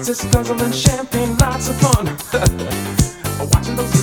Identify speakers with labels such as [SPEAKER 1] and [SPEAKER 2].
[SPEAKER 1] Sisters guzzling champagne, lots of fun. Watching those